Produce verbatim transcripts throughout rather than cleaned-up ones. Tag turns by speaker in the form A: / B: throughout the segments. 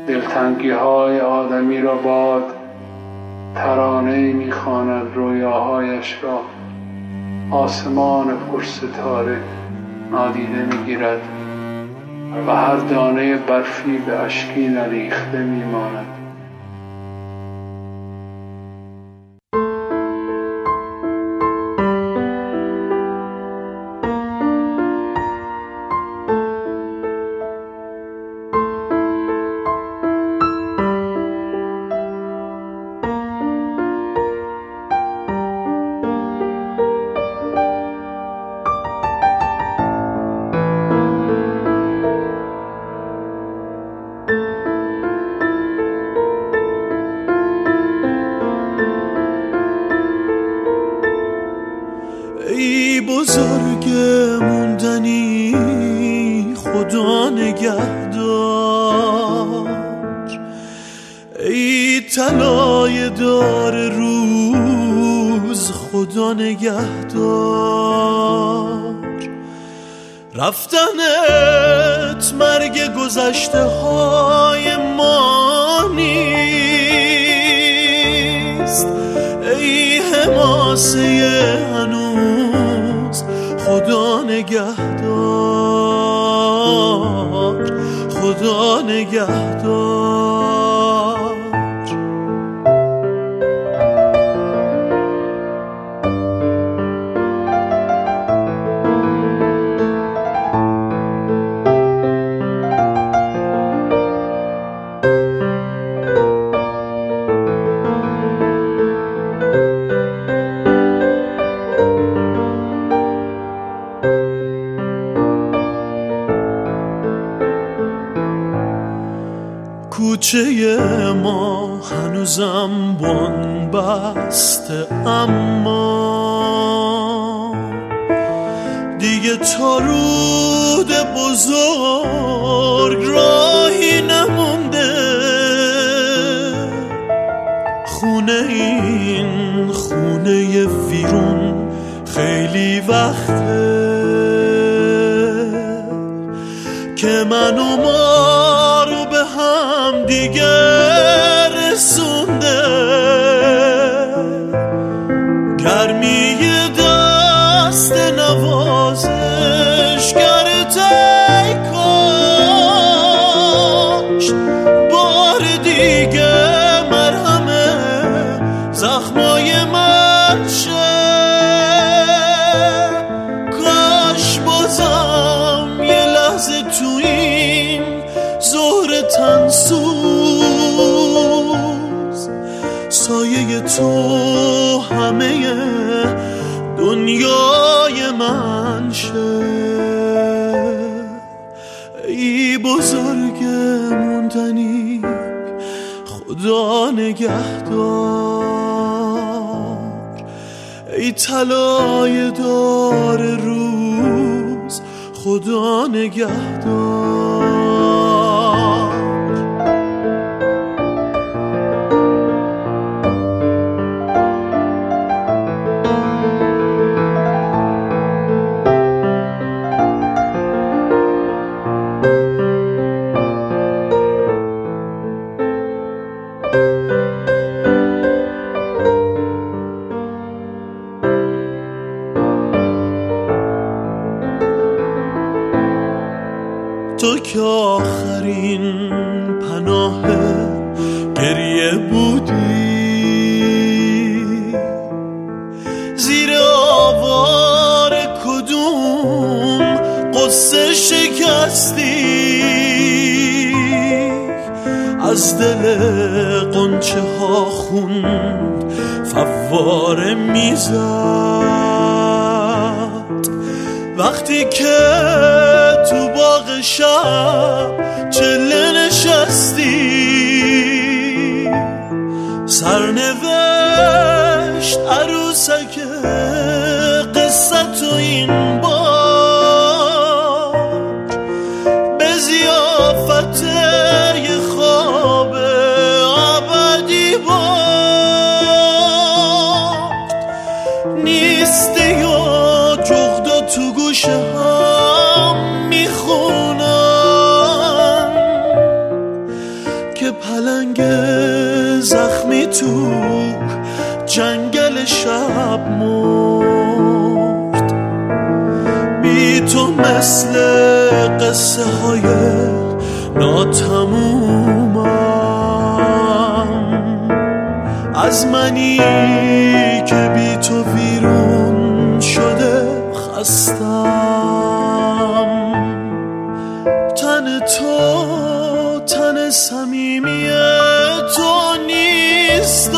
A: دلتنگی های آدمی را باد ترانه می‌خواند، رویاهایش را آسمان پرستاره نادیده می‌گیرد و هر دانه برفی به اشکی نریخته می‌ماند.
B: ای بزرگ موندنی خدا نگهدار، ای طلای دار روز خدا نگهدار. رفتنت مرگ گذشته های ما نیست، ای حماسه هنوز خدا نگهدار، خدا نگهدار. کوچه ما هنوزم بان بسته، اما دیگه تا رود بزرگ راهی نمونده. خونه این خونه ویرون خیلی وقته که من و ما رو به هم دیگه رسونده. گرمی دست نوازش گرت ای کاش بار دیگه مرهم زخمای من شه. کاش بازم یه لحظه تو این ظهر تنسوز سایه تو همه دنیای من شه. ای بزرگ موندنی خدا نگهدار، ای طلای دار روز خدا نگهدار. تو که آخرین پناه گریه بودی، زیر آوار کدوم قصه شکستی، از دل قنچه ها خون فواره میزد. وقتی که تو باغ شب چله نشستی، سرنوشت عروسک قصه تو این بار به ضیافت یه خواب ابدی بار نیستی و جغدا تو گوشه هم میخونم که بی تو جنگل شب مرد. بی تو مثل قصه های ناتمومم، از منی که بی تو ویرون شده خستم. تن تو تن صمیمی تو نیست،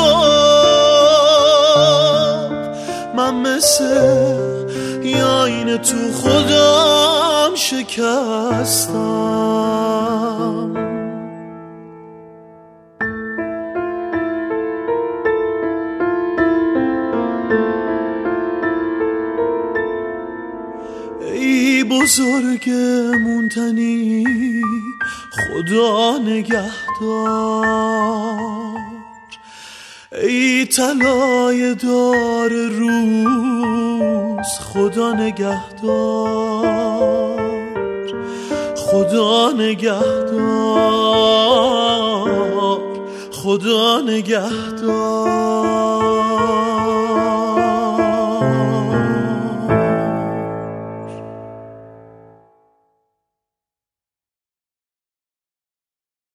B: من مثل یا این تو خودم شکستم. ای بزرگ مونتنی خدا نگهدار، ای طلای دار روز خدا نگهدار، خدا نگهدار، خدا نگهدار.